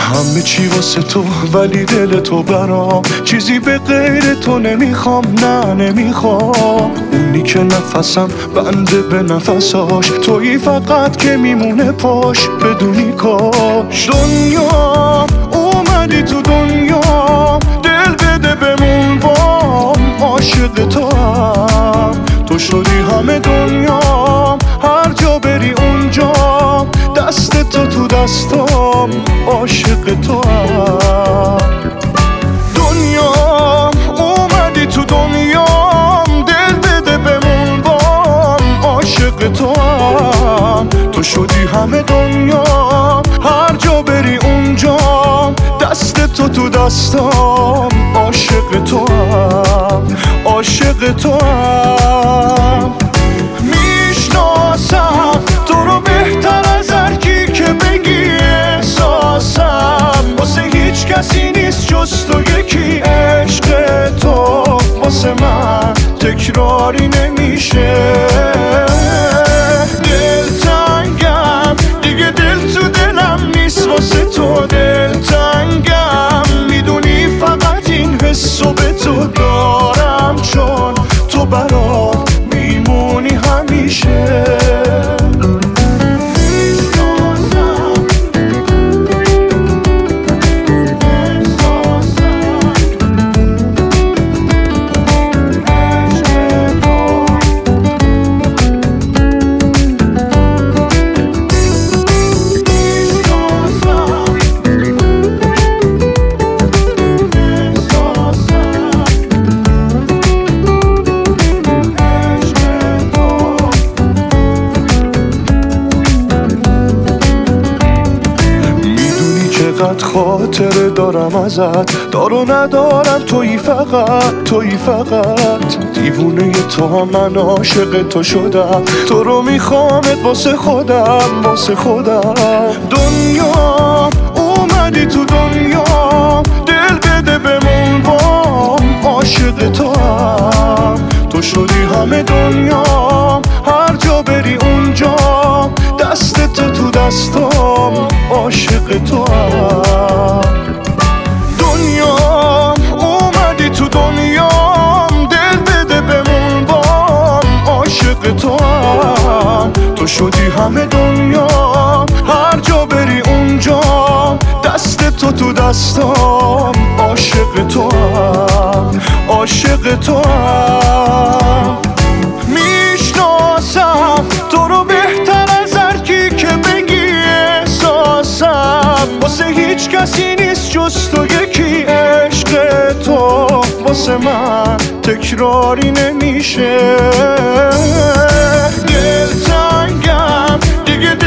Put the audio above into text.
همه چی واسه تو ولی دل تو برام، چیزی به غیر تو نمیخوام، نه نمیخوام. اونی که نفسم بنده به نفساش، تویی فقط که میمونه پاش بدونی کاش. دنیا اومدی تو دنیا، دل بده بمون بام، عاشق تو هم تو شدی همه دنیا، هر جا بری اونجا دست تو دستام، عاشق تو هم. دنیا اومدی تو دنیام، دل بده بمون بام، عاشق تو هم تو شدی همه دنیا، هر جا بری اونجا دست تو دستام، عاشق تو هم، عاشق تو هم. میشناسم تو رو بهتر از هر کی که بگی احساسم، واسه هیچ کسی نیست جز تو یکی. عشق تو واسه من تکراری نمیشه، دلتنگم دیگه دل تو دلم نیست واسه تو، دلتنگم میدونی فقط این حسو به تو دارم، چون تو برام میمونی همیشه. چقدر خاطره دارم ازت، دار و ندارم تویی فقط، تویی فقط. دیوونه تو هم من عاشق تو شدم، تو رو میخوامت واسه خودم، واسه خودم. دنیا اومدی تو دنیا، دل بده بمون بام، عاشق تو هم تو شدی همه دنیا، هر جا بری اونجا دست تو دستام، عاشق تو هم. دنیا اومدی تو دنیام، دل بده بمون بام، عاشق تو هم تو شدی همه دنیا، هر جا بری اونجا دست تو دستام، عاشق تو هم، عاشق تو هم. میشناسم تو رو بهتر از هر کی که بگی احساسم، واسه هیچ کسی نیست جز تو یکی. عشق تو واسه من تکراری نمیشه، دلتنگم دیگه